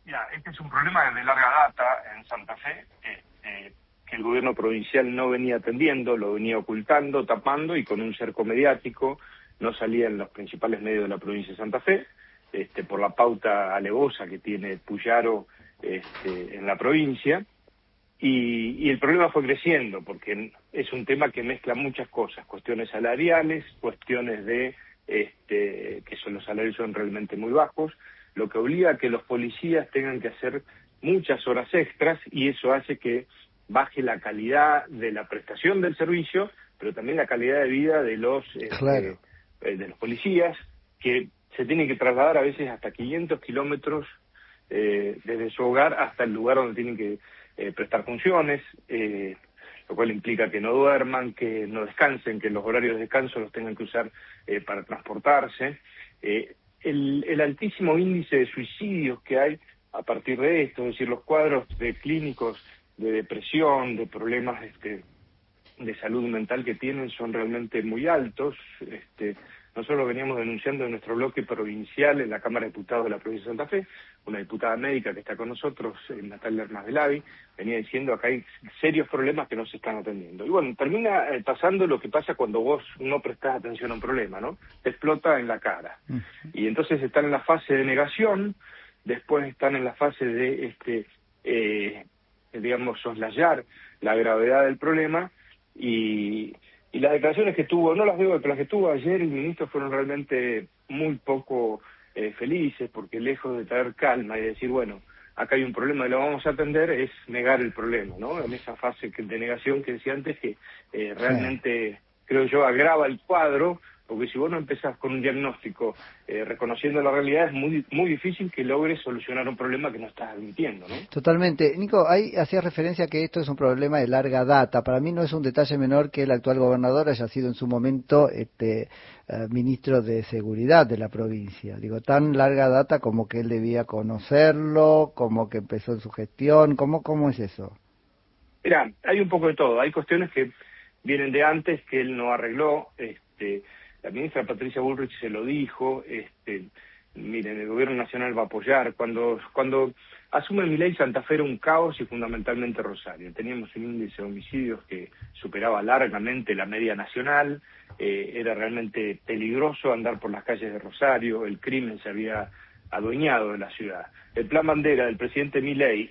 Mira, este es un problema de larga data en Santa Fe, que el gobierno provincial no venía atendiendo, lo venía ocultando, tapando, y con un cerco mediático no salía en los principales medios de la provincia de Santa Fe, por la pauta alevosa que tiene Puyaro en la provincia. Y el problema fue creciendo, porque es un tema que mezcla muchas cosas, cuestiones salariales, cuestiones de que los salarios son realmente muy bajos, lo que obliga a que los policías tengan que hacer muchas horas extras, y eso hace que baje la calidad de la prestación del servicio, pero también la calidad de vida de los Claro. de los policías, que se tienen que trasladar a veces hasta 500 kilómetros desde su hogar hasta el lugar donde tienen que prestar funciones, lo cual implica que no duerman, que no descansen, que los horarios de descanso los tengan que usar para transportarse. El altísimo índice de suicidios que hay a partir de esto, es decir, los cuadros de clínicos de depresión, de problemas de salud mental que tienen son realmente muy altos. Nosotros lo veníamos denunciando en nuestro bloque provincial en la Cámara de Diputados de la provincia de Santa Fe. Una diputada médica que está con nosotros, Natalia Hernández de Lavi, venía diciendo acá hay serios problemas que no se están atendiendo. Y bueno, termina pasando lo que pasa cuando vos no prestás atención a un problema, ¿no? Te explota en la cara. Y entonces están en la fase de negación, después están en la fase de, digamos, soslayar la gravedad del problema, y las declaraciones que tuvo, no las veo, pero las que tuvo ayer el ministro fueron realmente muy poco felices, porque lejos de traer calma y decir, bueno, acá hay un problema y lo vamos a atender, es negar el problema, ¿no? En esa fase de negación que decía antes, que realmente, creo yo, agrava el cuadro, porque si vos no empezás con un diagnóstico reconociendo la realidad, es muy difícil que logres solucionar un problema que no estás admitiendo, ¿no? Totalmente. Nico, ahí hacía referencia a que esto es un problema de larga data. Para mí no es un detalle menor que el actual gobernador haya sido en su momento ministro de Seguridad de la provincia. Digo, tan larga data como que él debía conocerlo, como que empezó en su gestión. ¿Cómo es eso? Mira, hay un poco de todo. Hay cuestiones que vienen de antes que él no arregló. La ministra Patricia Bullrich se lo dijo. Miren, el gobierno nacional va a apoyar. Cuando asume Milei, Santa Fe era un caos, y fundamentalmente Rosario. Teníamos un índice de homicidios que superaba largamente la media nacional. Era realmente peligroso andar por las calles de Rosario. El crimen se había adueñado de la ciudad. El plan bandera del presidente Milei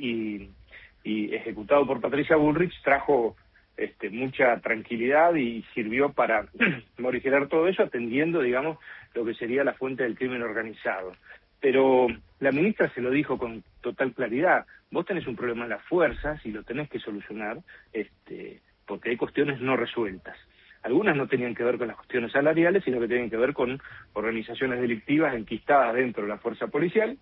y ejecutado por Patricia Bullrich trajo mucha tranquilidad y sirvió para morigerar todo eso, atendiendo, digamos, lo que sería la fuente del crimen organizado. Pero la ministra se lo dijo con total claridad: vos tenés un problema en las fuerzas y lo tenés que solucionar, porque hay cuestiones no resueltas. Algunas no tenían que ver con las cuestiones salariales, sino que tenían que ver con organizaciones delictivas enquistadas dentro de la fuerza policial,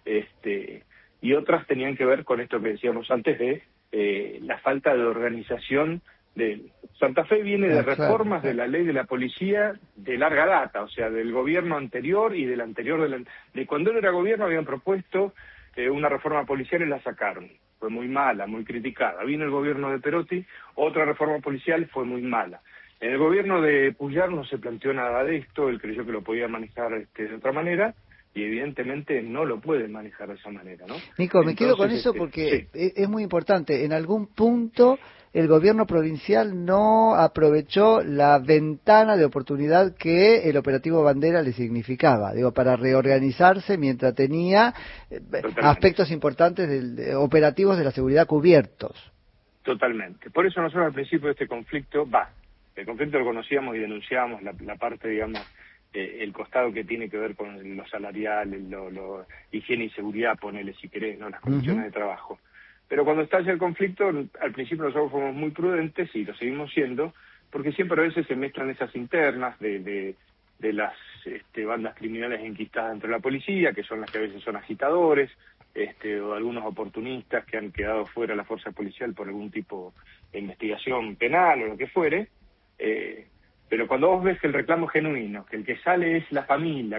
y otras tenían que ver con esto que decíamos antes de la falta de organización de Santa Fe. Viene de reformas de la ley de la policía de larga data, o sea, del gobierno anterior y del anterior, de cuando él era gobierno habían propuesto una reforma policial y la sacaron. Fue muy mala, muy criticada. Vino el gobierno de Perotti, otra reforma policial, fue muy mala. En el gobierno de Puyar no se planteó nada de esto, él creyó que lo podía manejar de otra manera, y evidentemente no lo puede manejar de esa manera, ¿no? Nico, me quedo con eso porque sí, es muy importante. En algún punto el gobierno provincial no aprovechó la ventana de oportunidad que el operativo Bandera le significaba, digo, para reorganizarse mientras tenía aspectos importantes operativos de la seguridad cubiertos. Totalmente. Por eso nosotros al principio de este conflicto, el conflicto lo conocíamos y denunciábamos la parte, digamos, el costado que tiene que ver con lo salarial, lo higiene y seguridad, ponele si querés, ¿no? Las condiciones de trabajo. Pero cuando estalla el conflicto, al principio nosotros fuimos muy prudentes, y lo seguimos siendo, porque siempre a veces se mezclan esas internas de las bandas criminales enquistadas dentro de la policía, que son las que a veces son agitadores, o algunos oportunistas que han quedado fuera de la fuerza policial por algún tipo de investigación penal o lo que fuere. Pero cuando vos ves que el reclamo es genuino, que el que sale es la familia,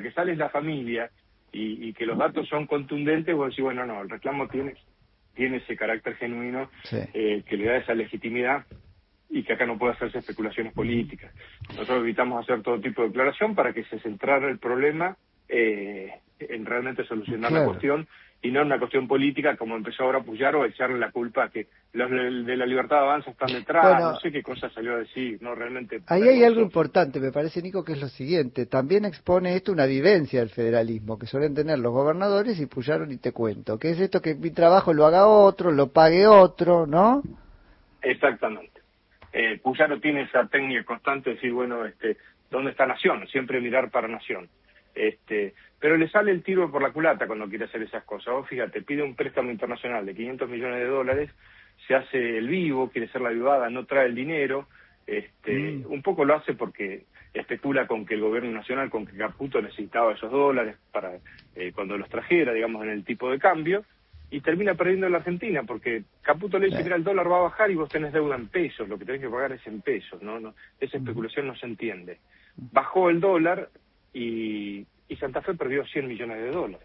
y que los datos son contundentes, vos decís, bueno, no, el reclamo tiene ese carácter genuino, sí, que le da esa legitimidad, y que acá no puede hacerse especulaciones políticas. Nosotros evitamos hacer todo tipo de declaración para que se centrara el problema en realmente solucionar la cuestión, y no en una cuestión política como empezó ahora Puyaro a echarle la culpa a que los de la Libertad Avanza están detrás, no sé qué cosa salió a decir, no realmente. Ahí hay algo importante, me parece, Nico, que es lo siguiente, también expone esto una vivencia del federalismo que suelen tener los gobernadores y Puyaro ni te cuento, que es esto que mi trabajo lo haga otro, lo pague otro, ¿no? Exactamente. Puyaro tiene esa técnica constante de decir, bueno, ¿dónde está Nación? Siempre mirar para Nación. Pero le sale el tiro por la culata cuando quiere hacer esas cosas. Vos fíjate, pide un préstamo internacional de $500 millones, se hace el vivo, quiere ser la vivada, no trae el dinero, un poco lo hace porque especula con que el gobierno nacional, con que Caputo necesitaba esos dólares para cuando los trajera, digamos, en el tipo de cambio, y termina perdiendo en la Argentina, porque Caputo le dice, mira, el dólar va a bajar y vos tenés deuda en pesos, lo que tenés que pagar es en pesos, no esa especulación no se entiende. Bajó el dólar y Santa Fe perdió $100 millones.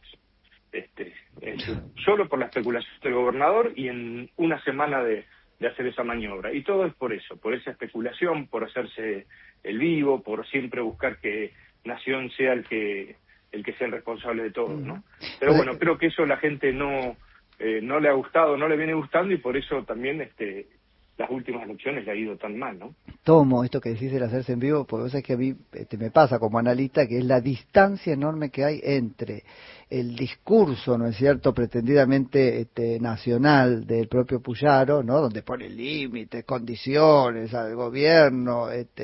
Solo por la especulación del gobernador y en una semana de hacer esa maniobra. Y todo es por eso, por esa especulación, por hacerse el vivo, por siempre buscar que Nación sea el que sea el responsable de todo, ¿no? Pero bueno, creo que eso la gente no le ha gustado, no le viene gustando, y por eso también las últimas elecciones le ha ido tan mal, ¿no? Tomo esto que decís del hacerse en vivo, porque es que a mí me pasa como analista, que es la distancia enorme que hay entre el discurso, ¿no es cierto?, pretendidamente nacional del propio Puyaro, ¿no?, donde pone límites, condiciones al gobierno,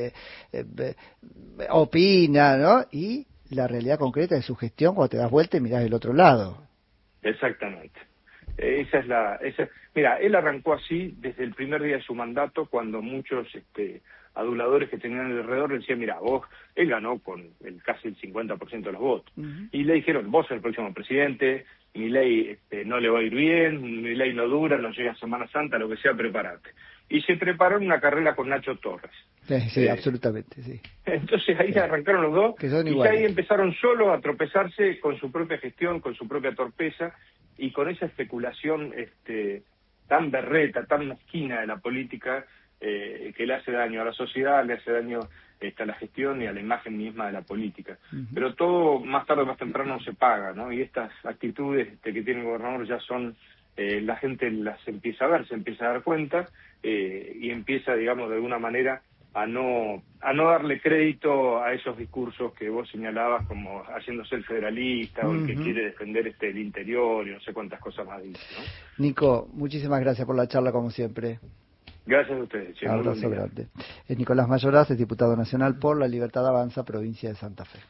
opina, ¿no?, y la realidad concreta de su gestión cuando te das vuelta y mirás del otro lado. Exactamente. Mira, él arrancó así desde el primer día de su mandato, cuando muchos aduladores que tenían alrededor le decían, mira, él ganó con casi el 50% de los votos. Y le dijeron, vos sos el próximo presidente, Milei no le va a ir bien, Milei no dura, no llega a Semana Santa, lo que sea, prepárate. Y se prepararon una carrera con Nacho Torres. Sí, absolutamente, sí. Entonces ahí arrancaron los dos, que son y ya ahí empezaron solo a tropezarse con su propia gestión, con su propia torpeza, y con esa especulación tan berreta, tan mezquina de la política, que le hace daño a la sociedad, le hace daño a la gestión y a la imagen misma de la política. Pero todo más tarde o más temprano se paga, ¿no? Y estas actitudes que tiene el gobernador ya son, la gente las empieza a ver, se empieza a dar cuenta, y empieza, digamos, de alguna manera a no darle crédito a esos discursos que vos señalabas como haciéndose el federalista, o el que quiere defender el interior y no sé cuántas cosas más dice, ¿no? Nico, muchísimas gracias por la charla como siempre. Gracias a ustedes. Abrazo grande. Es Nicolás Mayoraz, es diputado nacional por la Libertad Avanza, provincia de Santa Fe.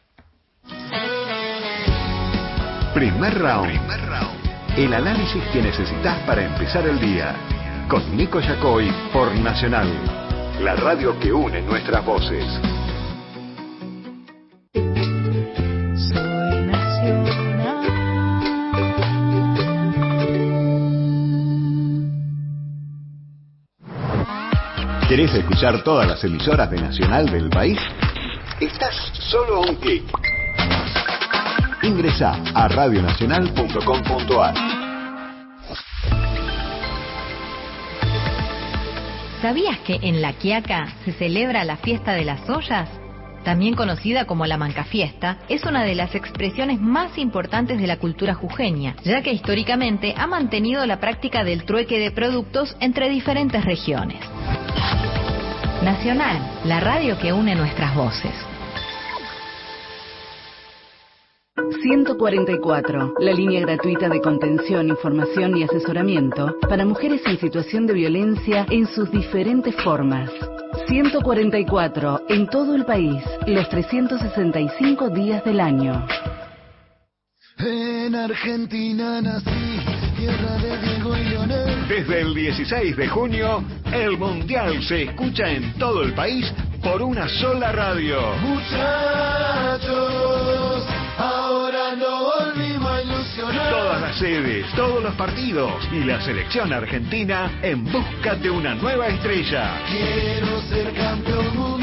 Primer round. El análisis que necesitas para empezar el día. Con Nico Yacoy por Nacional. La radio que une nuestras voces. Soy Nacional. ¿Querés escuchar todas las emisoras de Nacional del país? Estás solo a un clic. Ingresá a radionacional.com.ar. ¿Sabías que en La Quiaca se celebra la fiesta de las ollas? También conocida como la Mancafiesta, es una de las expresiones más importantes de la cultura jujeña, ya que históricamente ha mantenido la práctica del trueque de productos entre diferentes regiones. Nacional, la radio que une nuestras voces. 144, la línea gratuita de contención, información y asesoramiento para mujeres en situación de violencia en sus diferentes formas. 144, en todo el país, los 365 días del año. En Argentina nací, tierra de Diego y Leonel. Desde el 16 de junio, el Mundial se escucha en todo el país por una sola radio. Muchachos, ahora no volvimos a ilusionar. Todas las sedes, todos los partidos y la selección argentina en busca de una nueva estrella. Quiero ser campeón mundial.